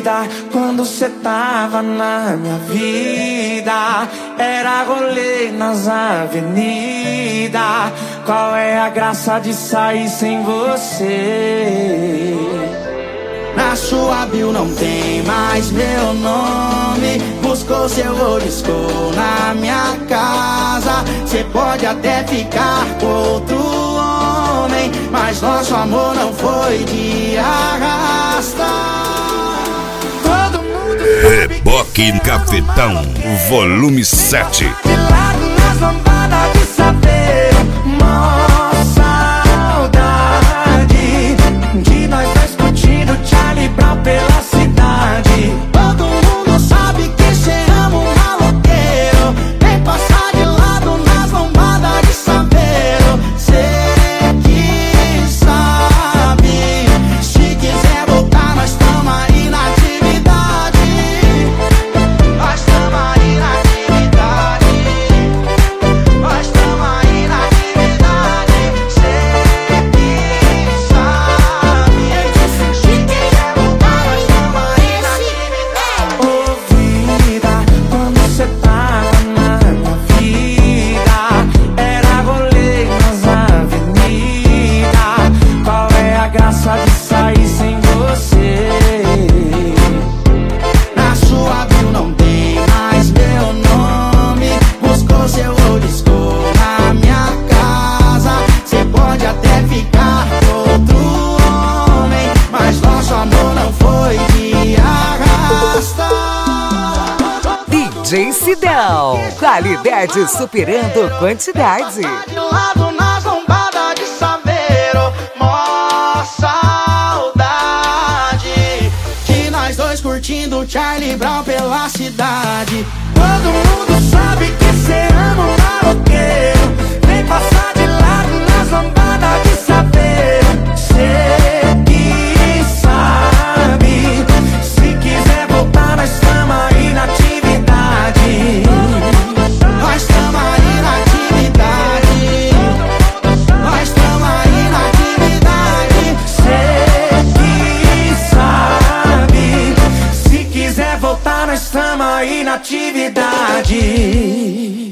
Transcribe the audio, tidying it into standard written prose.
vida quando cê tava na minha vida. Era rolê nas avenidas. Qual é a graça de sair sem você? Na sua bio não tem mais meu nome. Buscou seu disco na minha casa. Cê pode até ficar com outro homem, mas nosso amor não foi de arrasta. Todo mundo Reboque Cafetão, volume 7. de lado nas lambadas de saveiro. Mó saudade de nós dois curtindo Charlie Brown pela cidade. Todo mundo sabe que cê ama um maloqueiro. Vem passar de lado nas lambadas de saveiro. Cê que sabe, se quiser voltar nós tamo aí na atividade. Nós tamo aí na atividade. Nós tamo aí na atividade. Cê que sabe, se quiser voltar nós tamo aí na atividade. Ô vida, quando cê tava na minha vida, era rolê nas avenidas. Qual é a graça de sair sem você? Na sua bio não tem mais meu nome. Buscou seu disco na minha casa. Cê pode até ficar com outro homem, mas nosso amor não foi de arrasta. DJ Sidão, qualidade superando quantidade. De lado nas lombadas de saveiro. Mó saudade de nós dois curtindo Charlie Brown pela cidade. Todo mundo sabe que cê ama um maloqueiro. Vem passar de lado nas lambadas de saveiro. Cê que sabe, se quiser voltar nós tamo aí na atividade. Nós tamo aí na atividade. Nós tamo aí na atividade. Cê que sabe, se quiser voltar nós tamo aí na atividade.